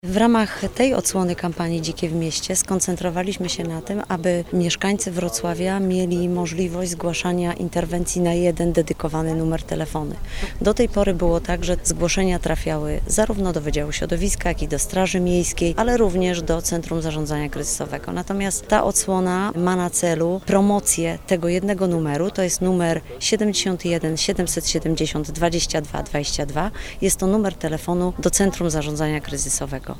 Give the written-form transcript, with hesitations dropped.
W ramach tej odsłony kampanii Dzikie w mieście skoncentrowaliśmy się na tym, aby mieszkańcy Wrocławia mieli możliwość zgłaszania interwencji na jeden dedykowany numer telefonu. Do tej pory było tak, że zgłoszenia trafiały zarówno do Wydziału Środowiska, jak i do Straży Miejskiej, ale również do Centrum Zarządzania Kryzysowego. Natomiast ta odsłona ma na celu promocję tego jednego numeru, to jest numer 71 770 22 22. Jest to numer telefonu do Centrum Zarządzania Kryzysowego.